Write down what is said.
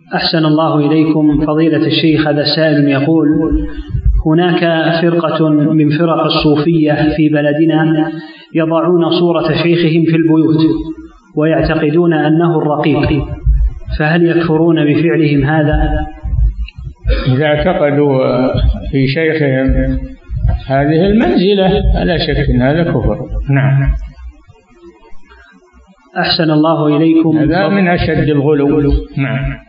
أحسن الله إليكم فضيلة الشيخ. هذا سائل يقول: هناك فرقة من فرق الصوفية في بلدنا يضعون صورة شيخهم في البيوت ويعتقدون أنه الرقيق، فهل يكفرون بفعلهم هذا؟ إذا اعتقدوا في شيخهم هذه المنزلة لا شك أن هذا كفر. نعم. أحسن الله إليكم. هذا من أشد الغلو. نعم.